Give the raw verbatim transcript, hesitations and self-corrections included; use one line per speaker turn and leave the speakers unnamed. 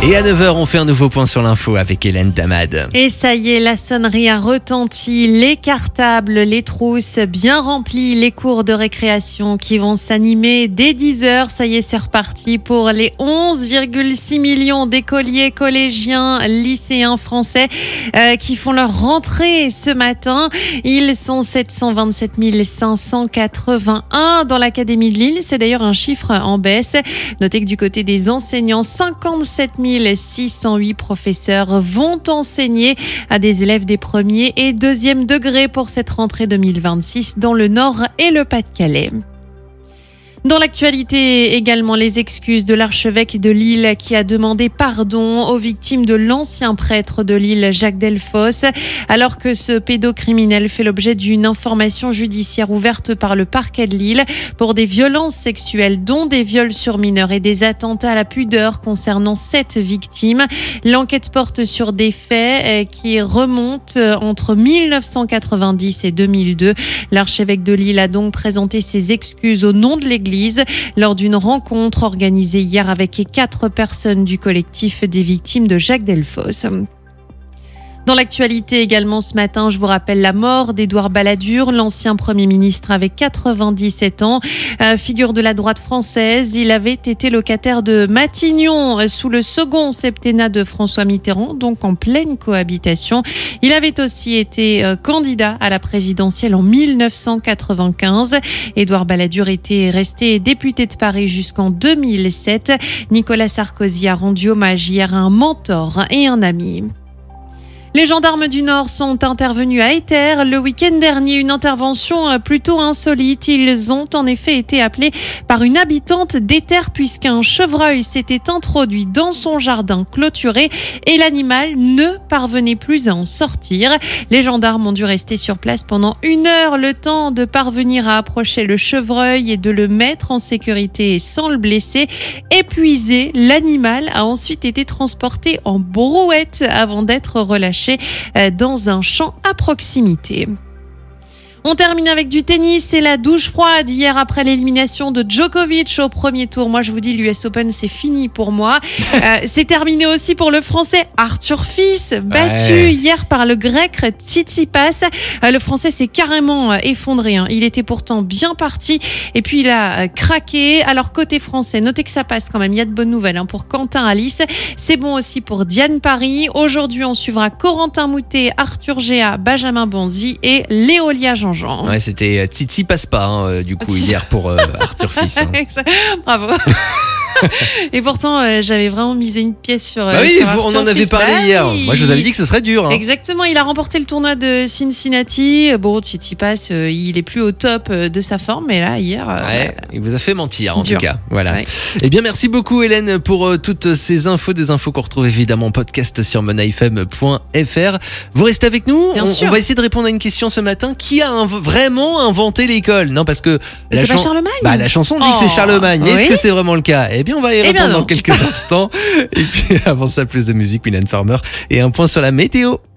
Et à neuf heures, on fait un nouveau point sur l'info avec Hélène Damad.
Et ça y est, la sonnerie a retenti, les cartables, les trousses bien remplies, les cours de récréation qui vont s'animer dès dix heures. Ça y est, c'est reparti pour les onze virgule six millions d'écoliers, collégiens, lycéens français euh, qui font leur rentrée ce matin. Ils sont sept cent vingt-sept mille cinq cent quatre-vingt-un dans l'Académie de Lille. C'est d'ailleurs un chiffre en baisse. Notez que du côté des enseignants, cinquante-sept mille six cent huit professeurs vont enseigner à des élèves des premiers et deuxième degrés pour cette rentrée deux mille vingt-six dans le Nord et le Pas-de-Calais. Dans l'actualité également, les excuses de l'archevêque de Lille qui a demandé pardon aux victimes de l'ancien prêtre de Lille, Jacques Delfosse, alors que ce pédocriminel fait l'objet d'une information judiciaire ouverte par le parquet de Lille pour des violences sexuelles, dont des viols sur mineurs et des attentats à la pudeur concernant sept victimes. L'enquête porte sur des faits qui remontent entre mille neuf cent quatre-vingt-dix et deux mille deux. L'archevêque de Lille a donc présenté ses excuses au nom de l'Église lors d'une rencontre organisée hier avec quatre personnes du collectif des victimes de Jacques Delfosse. Dans l'actualité également ce matin, je vous rappelle la mort d'Édouard Balladur, l'ancien Premier ministre avec quatre-vingt-dix-sept ans, euh, figure de la droite française. Il avait été locataire de Matignon sous le second septennat de François Mitterrand, donc en pleine cohabitation. Il avait aussi été euh, candidat à la présidentielle en mille neuf cent quatre-vingt-quinze. Édouard Balladur était resté député de Paris jusqu'en deux mille sept. Nicolas Sarkozy a rendu hommage hier à un mentor et un ami. Les gendarmes du Nord sont intervenus à Éter le week-end dernier. Une intervention plutôt insolite. Ils ont en effet été appelés par une habitante d'Éter puisqu'un chevreuil s'était introduit dans son jardin clôturé et l'animal ne parvenait plus à en sortir. Les gendarmes ont dû rester sur place pendant une heure, le temps de parvenir à approcher le chevreuil et de le mettre en sécurité sans le blesser. Épuisé, l'animal a ensuite été transporté en brouette avant d'être relâché dans un champ à proximité. On termine avec du tennis et la douche froide hier après l'élimination de Djokovic au premier tour. Moi, je vous dis, l'U S Open, c'est fini pour moi. euh, c'est terminé aussi pour le Français Arthur Fils, battu ouais. hier par le Grec Tsitsipas. Euh, le Français s'est carrément effondré. Hein. Il était pourtant bien parti et puis il a euh, craqué. Alors, côté français, notez que ça passe quand même. Il y a de bonnes nouvelles hein, pour Quentin Alice. C'est bon aussi pour Diane Paris. Aujourd'hui, on suivra Corentin Moutet, Arthur Géa, Benjamin Bonzi et Léolia Jean.
Ouais, c'était Tsitsi passe pas hein, du coup hier pour euh, Arthur Fils. Hein.
Bravo. Et pourtant, euh, j'avais vraiment misé une pièce sur.
Bah oui,
sur
on en avait
Fils.
parlé
bah,
hier.
oui.
Moi, je vous avais dit que ce serait dur. Hein.
Exactement. Il a remporté le tournoi de Cincinnati. Bon, Tsitsipas, euh, il est plus au top de sa forme, mais là, hier. Euh,
ouais, il vous a fait mentir en
dur.
tout cas. Voilà.
Ouais.
Eh bien, merci beaucoup, Hélène, pour euh, toutes ces infos, des infos qu'on retrouve évidemment en podcast sur monafm point f r. Vous restez avec nous.
Bien
on,
sûr.
on va essayer de répondre à une question ce matin. Qui a inv- vraiment inventé l'école ? Non, parce que
la
la,
chan- pas Charlemagne
bah, la chanson dit
oh.
que c'est Charlemagne. Mais
oui.
est-ce que c'est vraiment le cas ? Eh bien, on va y
Eh
répondre
bien
dans quelques instants. Et puis, avant ça, plus de musique, Mylène Farmer et un point sur la météo.